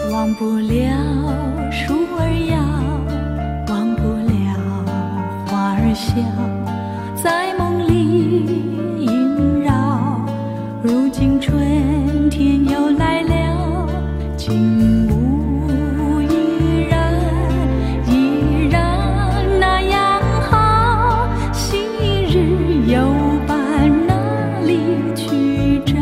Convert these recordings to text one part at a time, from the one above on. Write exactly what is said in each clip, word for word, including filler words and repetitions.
忘不了树儿摇，忘不了花儿笑，在梦里萦绕。如今春天又来了，景物依然依然那样好，昔日又伴哪里去找？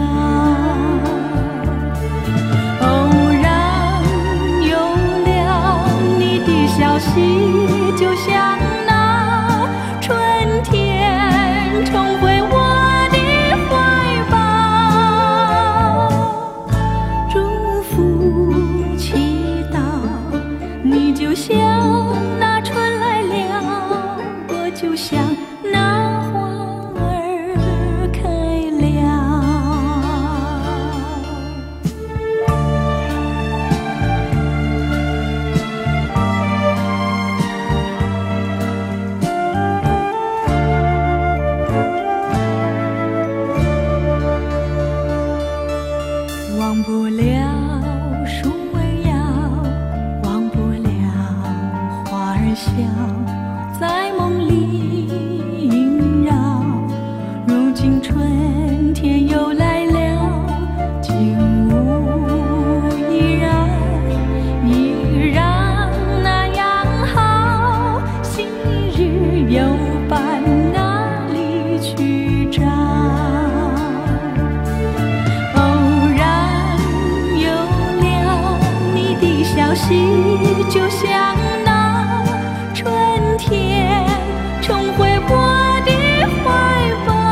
消息就像那春天重回我的怀抱，祝福祈祷，你就像那春来了，我就像那花儿开了。忘不了树儿摇，忘不了花儿笑，在梦里萦绕。如今春天又来了，景物依然依然那样好，昔日又伴哪里去找？消息就像那春天重回我的怀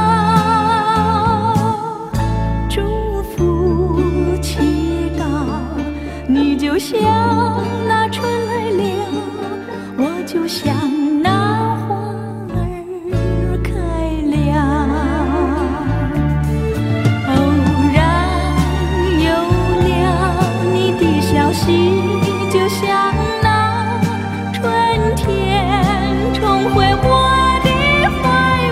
抱，祝福祈祷，你就像那春来了，我就像那花儿开了。偶然有了你的消息，就像那春天重回我的怀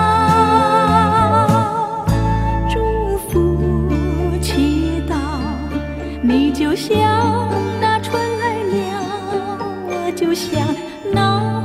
抱，祝福祈祷，你就像那春来了，我就像那